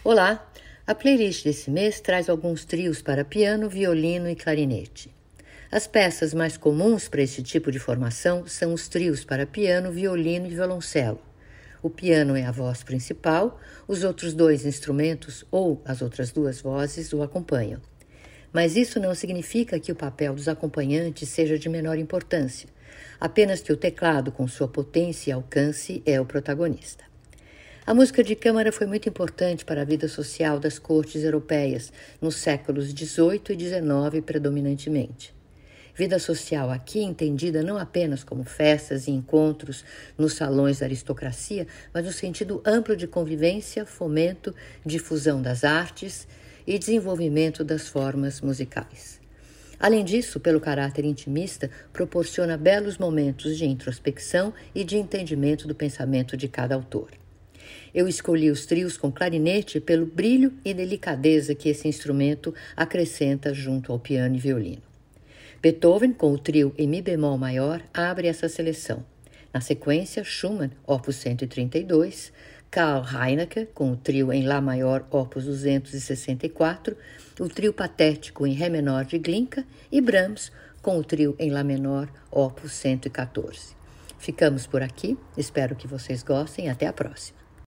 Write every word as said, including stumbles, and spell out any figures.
Olá! A playlist desse mês traz alguns trios para piano, violino e clarinete. As peças mais comuns para esse tipo de formação são os trios para piano, violino e violoncelo. O piano é a voz principal, os outros dois instrumentos ou as outras duas vozes o acompanham. Mas isso não significa que o papel dos acompanhantes seja de menor importância, apenas que o teclado, com sua potência e alcance, é o protagonista. A música de câmara foi muito importante para a vida social das cortes europeias, nos séculos dezoito e dezenove predominantemente. Vida social aqui entendida não apenas como festas e encontros nos salões da aristocracia, mas no sentido amplo de convivência, fomento, difusão das artes e desenvolvimento das formas musicais. Além disso, pelo caráter intimista, proporciona belos momentos de introspecção e de entendimento do pensamento de cada autor. Eu escolhi os trios com clarinete pelo brilho e delicadeza que esse instrumento acrescenta junto ao piano e violino. Beethoven, com o trio em mi bemol maior, abre essa seleção. Na sequência, Schumann, opus cento e trinta e dois, Karl Heinecke, com o trio em lá maior, opus duzentos e sessenta e quatro, o trio patético em ré menor de Glinka e Brahms, com o trio em lá menor, opus cento e quatorze. Ficamos por aqui, espero que vocês gostem e até a próxima.